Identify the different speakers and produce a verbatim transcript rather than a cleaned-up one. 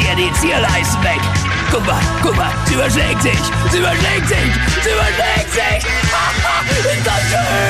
Speaker 1: dir die Zierleisten weg. Guck mal, guck mal, sie überschlägt sich, sie überschlägt sich, sie überschlägt sich. Ist das schön?